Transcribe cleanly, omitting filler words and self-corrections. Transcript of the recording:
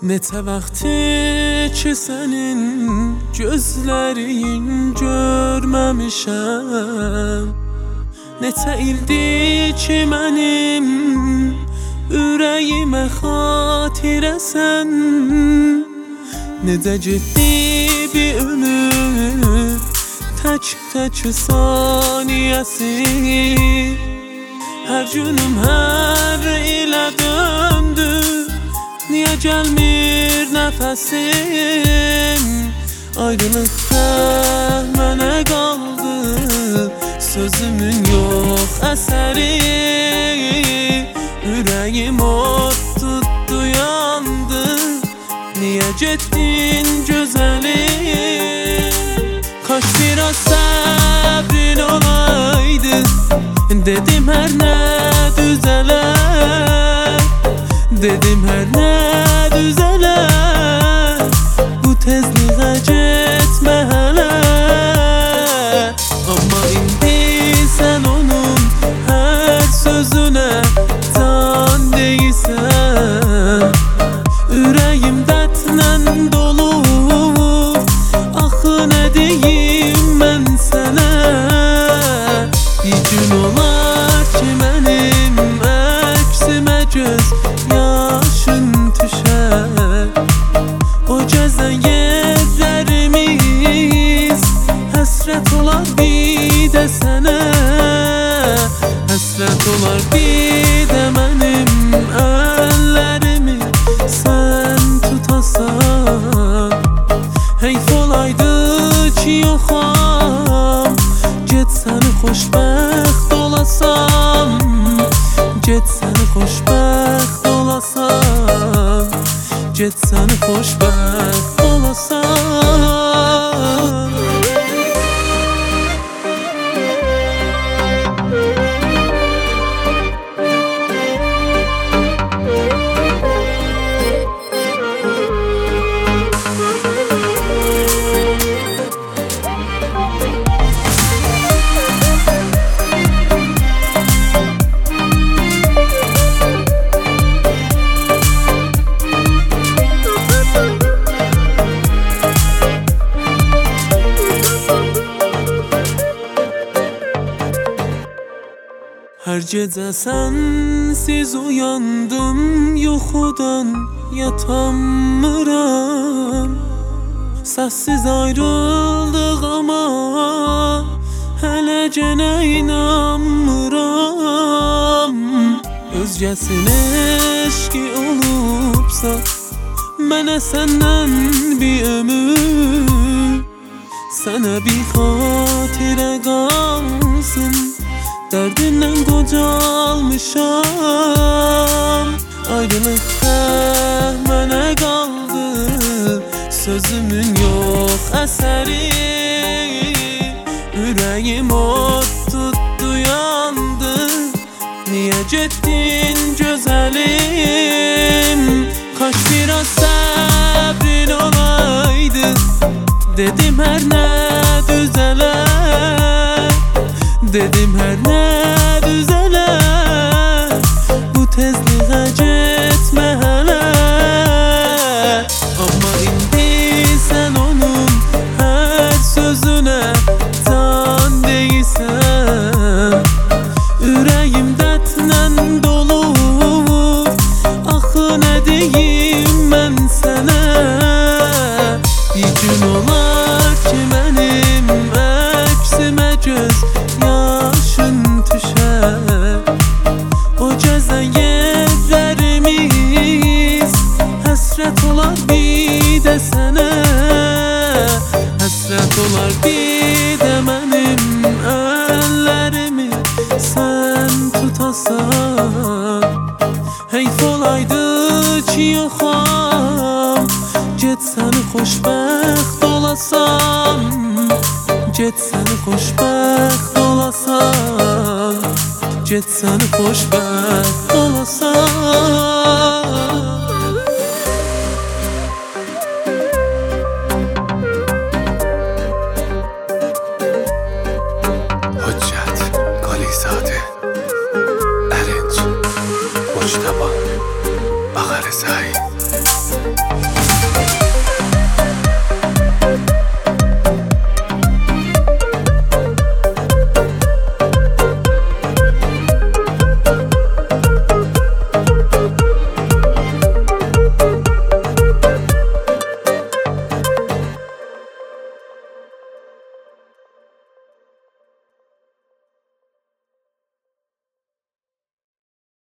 Neçə vaxtı ki sənin gözlərin görməmişəm, neçə ildir ki mənim ürəyimə xatirəsən. Necə getdi bir ömür, tək saniyəsi, hər günüm hər ilə döndü. Niyə gəlmir nəfəsim? Ayrılıqda mənə qaldı sözümün yox əsəri. Ürəyim od tutdu, yandı. Niyə getdin gözəlim? Kaş biraz səbrin olaydı, dedim hər nə düzələr, dedim hər nə düzələr. Bu tezliğə getmə hələ. Amma indi sən onun hər sözünə can deyirsən. Ürəyim dərdlə dolu, axı nə deyim mən sənə? Bir gün olar ki mənim əksimə göz yaşın düşər. O gəzən yerlərimiz həsrət olar bir də sənə. Həsrət olar bir də mənim əllərimi sən tutasan. Heyf olaydı ki yoxam, get səni xoşbəxt olasam, get səni xoşbəxt olasam, get səni xoşbəxt olasam. Hər gecə sənsiz uyandım, yuxudan yatamıram. Səssiz ayrıldıq amma hələ nə inanmıram. Özgəsin eşqi olubsa mənə səndən bir ömür, sənə bir xatirə qalsın. Dərdindən qocalmışam. Ayrılıqda mənə qaldı sözümün yox əsəri. Ürəyim od tutdu, yandı. Niyə getdin gözəlim? Kaş biraz səbrin olaydı, dedim hər nə düzələr, dedim hər nə düzələr. Bu tezliğə getmə hələ. Amma indi sən onun hər sözünə can deyirsən. Ürəyim dərdlə dolu, axı nə deyim mən sənə? Bir gün olar ki mənim əksimə göz yaşın düşər. O gəzən yerlərimiz həsrət olar bir də sənə. Həsrət olar bir də mənim əllərimi sən tutasan. Heyf olaydı ki yoxam, get səni xoşbəxt olasam, get səni xoşbəxt olasam, get səni xoşbəxt olasam. حجت قلیزاده ارنج مجتبی بغل سعی